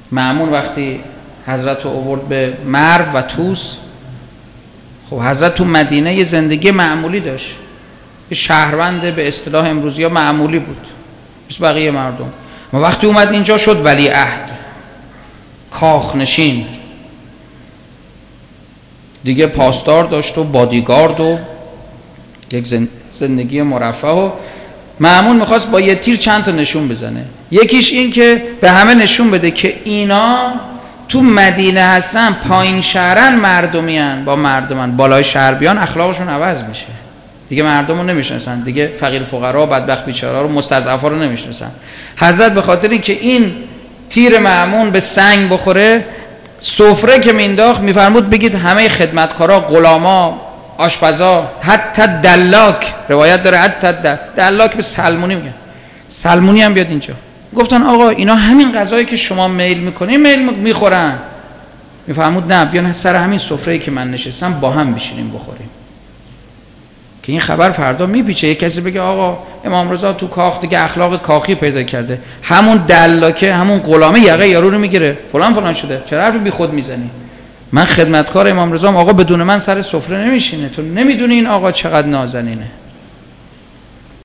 مأمون وقتی حضرت رو آورد به مرو و طوس، خب حضرت تو مدینه یه زندگی معمولی داشت، یه شهروند به اصطلاح امروزی ها معمولی بود مثل بقیه مردم. ما وقتی اومد اینجا شد ولی عهد، کاخنشین، دیگه پاسدار داشت و بادیگارد و یک زندگی مرفه. و مأمون میخواست با یه تیر چند تا نشون بزنه. یکیش این که به همه نشون بده که اینا تو مدینه هستن، پایین شهرن، مردمیان، با مردمان، بالای شهر بیان اخلاقشون عوض میشه دیگه. مردم رو نمیشناسن دیگه، فقیر فقرا، بدبخت بیچارا رو، مستضعفا رو نمیشناسن. حضرت به خاطر اینکه این تیر مأمون به سنگ بخوره، سفره که مینداخت میفرمود بگید همه خدمتکارا، غلاما، آشپزا، حتی دلاک، روایت داره حتی دلاک به سلمونی میگن، سلمونی هم بیاد اینجا. گفتن آقا اینا همین غذایی که شما میل میکنین میل میخورن. میفرمود نه، بیان سر همین سفره‌ای که من نشستم با هم بشینیم بخوریم، که این خبر فردا میپیچه. یک کسی بگه آقا امام رضا تو کاخ دیگه اخلاق کاخی پیدا کرده، همون دلاکه، همون غلامه یقه یارو رو میگیره، فلان فلان شده، چرا حرف بی خود میزنی؟ من خدمتکار امام رضا ام، آقا بدون من سر سفره نمیشینه، تو نمیدونی این آقا چقدر نازنینه.